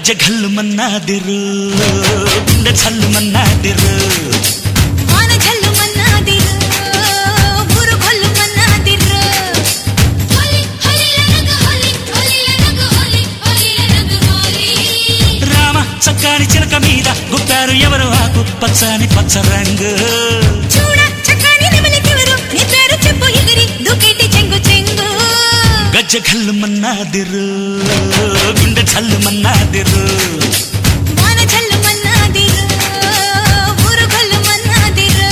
గజ్జె ఘల్లు మన్నాదిరు గుండె చల్లు మన్నాదిరు వాన ఝల్లు మన్నాదిరు ఊరు గొల్లు మన్నాదిరు హోలీ హోలీ లనగ హోలీ హోలీ లనగ హోలీ హోలీ లనగ హోలీ రామ చక్కని చిలక మీద గుప్పారు ఎవరు ఆకు పచ్చని పచ్చ రంగు చూడ చక్కని నెమలికెవరు నీ పేరు చెప్పు ఎగిరి దూకేటి చెంగు చెంగు గజ్జె ఘల్లు మన్నాదిరు గుండె చల్లు మన్నాదిరు వాన ఝల్లు మన్నాదిరు ఊరు గొల్లు మన్నాదిరు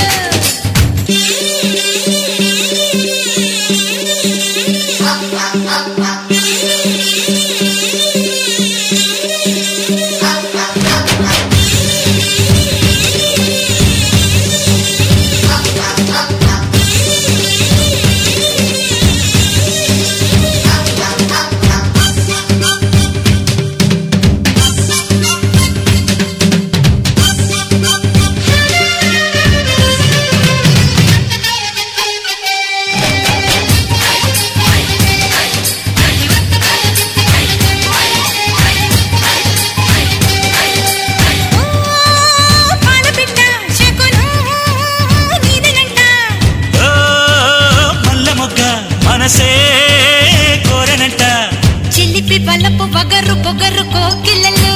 మనసే కోరనంట చిలిపి బలపు బగరు పొగరు కోకిలలు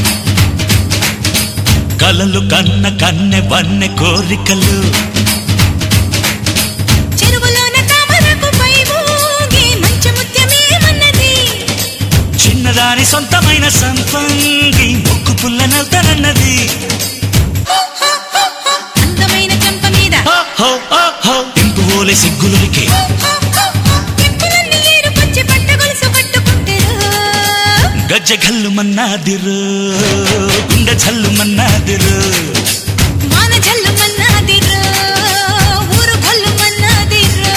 కలలు కన్న కన్నె వన్నె కోరికలు చెరువులోన తామరకు పై ఊగి మంచి ముత్యమేమన్నది చిన్నదాని సొంతమైన సంపంగి ముక్కు పుల్ల నవ్వుతానన్నది అందమైన చెంప మీద ఇంపు ఓలే సిగ్గులకి గజ్జె ఘల్లు మన్నాదిరు గుండె చల్లు మన్నాదిరు వాన ఝల్లు మన్నాదిరు ఊరు గొల్లు మన్నాదిరు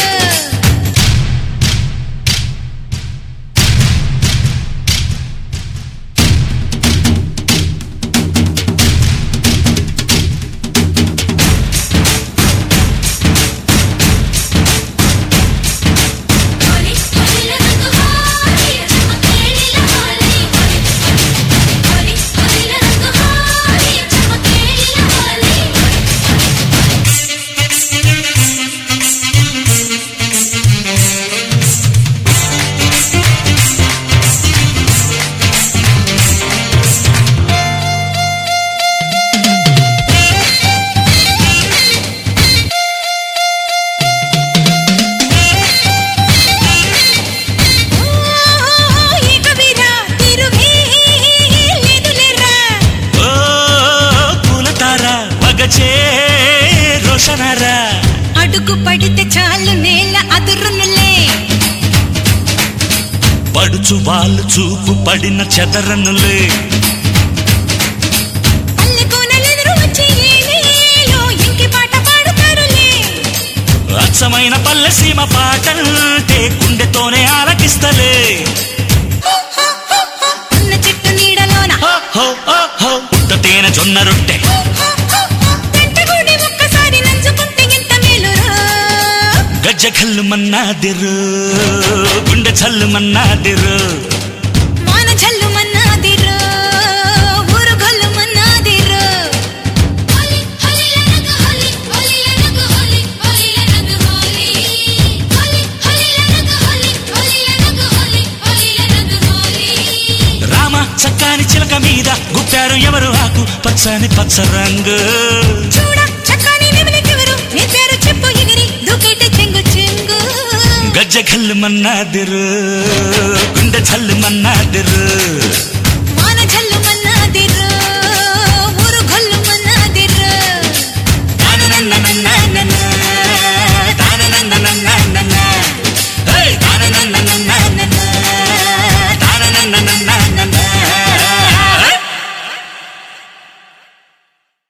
అడుగు పడితే చాలు నేల అదురునులే పడుచు వాళ్ళు చూపు పడిన చెదరనులే పల్లెకోనెలెదురు వచ్చి ఏనేలో ఇంకి పాట పాడుతారులే అచ్చమైన పల్లె సీమ పాటంటే గుండెతోనే ఆలకిస్తలే ఉన్న చెట్టు నీడలోన పుట్ట తేనె జొన్న రొట్టె గజ్జె ఘల్లు మన్నాదిరు గుండె చల్లు మన్నాదిరు వాన ఝల్లు మన్నాదిరు ఊరు గొల్లు మన్నాదిరు హోలీ హోలీ లనగ హోలీ హోలీ లనగ హోలీ హోలీ లనగ హోలీ హోలీ హోలీ లనగ హోలీ హోలీ లనగ హోలీ హోలీ లనగ హోలీ రామ చక్కని చిలక మీద గుప్పారు ఎవరు ఆకు పచ్చని పచ్చ రంగు చూడ చక్కని నెమలికెవరు నీ పేరు చెప్పు ఎగిరి దూకేటి చెంగు చెంగు గజ్జె ఘల్లు మన్నాదిరు గుండె చల్లు మన్నాదిరు